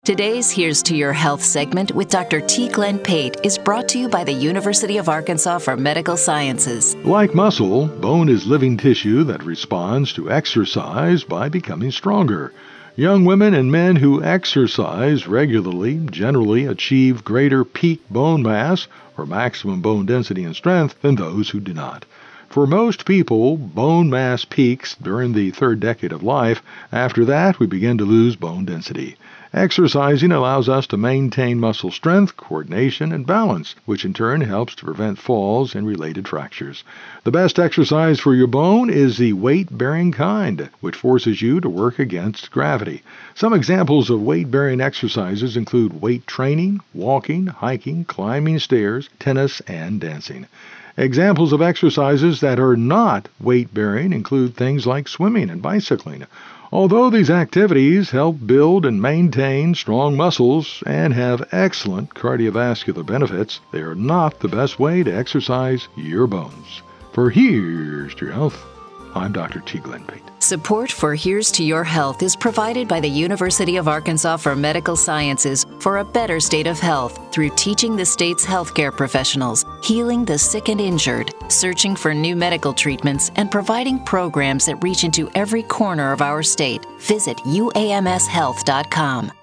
Today's Here's to Your Health segment with Dr. T. Glenn Pate is brought to you by the University of Arkansas for Medical Sciences. Like muscle, bone is living tissue that responds to exercise by becoming stronger. Young women and men who exercise regularly generally achieve greater peak bone mass or maximum bone density and strength than those who do not. For most people, bone mass peaks during the third decade of life. After that, we begin to lose bone density. Exercising allows us to maintain muscle strength, coordination, and balance, which in turn helps to prevent falls and related fractures. The best exercise for your bone is the weight-bearing kind, which forces you to work against gravity. Some examples of weight-bearing exercises include weight training, walking, hiking, climbing stairs, tennis, and dancing. Examples of exercises that are not weight-bearing include things like swimming and bicycling. Although these activities help build and maintain strong muscles and have excellent cardiovascular benefits, they are not the best way to exercise your bones. For Here's to Your Health, I'm Dr. T. Glenn Pate. Support for Here's to Your Health is provided by the University of Arkansas for Medical Sciences for a better state of health through teaching the state's healthcare professionals, healing the sick and injured, searching for new medical treatments, and providing programs that reach into every corner of our state. Visit uamshealth.com.